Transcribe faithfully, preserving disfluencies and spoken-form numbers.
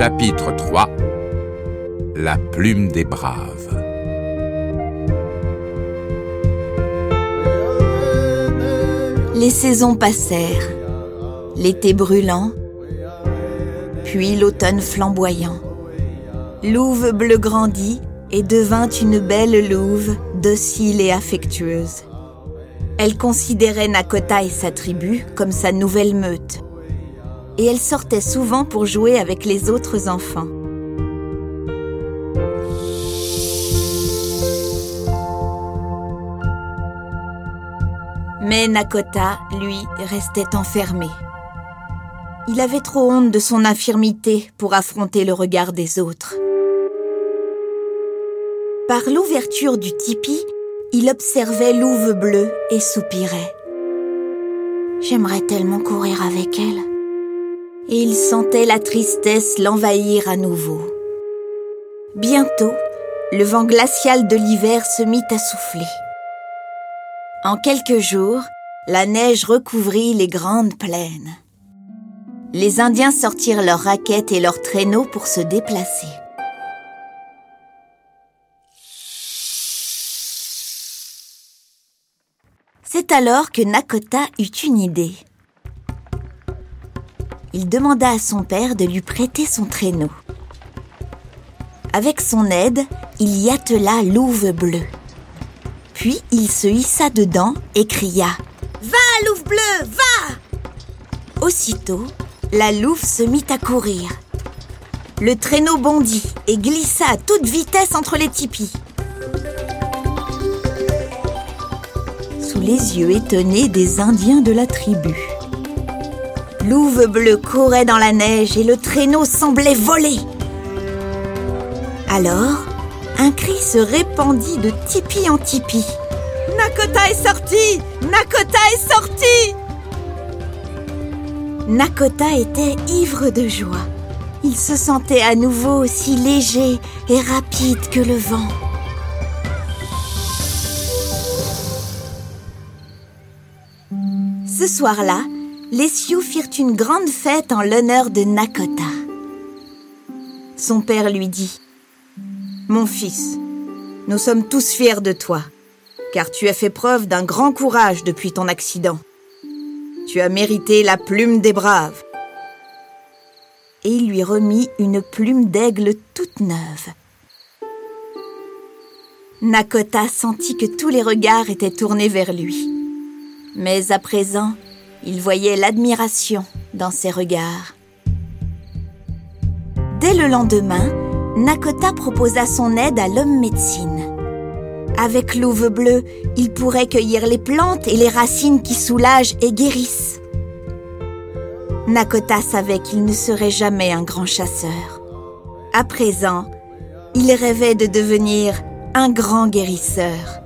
Chapitre trois. La plume des braves. Les saisons passèrent, l'été brûlant, puis l'automne flamboyant. Louve bleue grandit et devint une belle louve, docile et affectueuse. Elle considérait Nakota et sa tribu comme sa nouvelle meute, et elle sortait souvent pour jouer avec les autres enfants. Mais Nakota, lui, restait enfermé. Il avait trop honte de son infirmité pour affronter le regard des autres. Par l'ouverture du tipi, il observait Louve bleue et soupirait. « J'aimerais tellement courir avec elle. » Et il sentait la tristesse l'envahir à nouveau. Bientôt, le vent glacial de l'hiver se mit à souffler. En quelques jours, la neige recouvrit les grandes plaines. Les Indiens sortirent leurs raquettes et leurs traîneaux pour se déplacer. C'est alors que Nakota eut une idée. Il demanda à son père de lui prêter son traîneau. Avec son aide, il y attela Louve bleue. Puis il se hissa dedans et cria « Va, Louve bleue, va !» Aussitôt, la louve se mit à courir. Le traîneau bondit et glissa à toute vitesse entre les tipis. Sous les yeux étonnés des Indiens de la tribu, Louve bleue courait dans la neige et le traîneau semblait voler. Alors, un cri se répandit de tipi en tipi. « Nakota est sorti! Nakota est sorti !» Nakota était ivre de joie. Il se sentait à nouveau aussi léger et rapide que le vent. Ce soir-là, les Sioux firent une grande fête en l'honneur de Nakota. Son père lui dit « Mon fils, nous sommes tous fiers de toi, car tu as fait preuve d'un grand courage depuis ton accident. Tu as mérité la plume des braves. » Et il lui remit une plume d'aigle toute neuve. Nakota sentit que tous les regards étaient tournés vers lui. Mais à présent, il voyait l'admiration dans ses regards. Dès le lendemain, Nakota proposa son aide à l'homme médecine. Avec Louve bleue, il pourrait cueillir les plantes et les racines qui soulagent et guérissent. Nakota savait qu'il ne serait jamais un grand chasseur. À présent, il rêvait de devenir un grand guérisseur.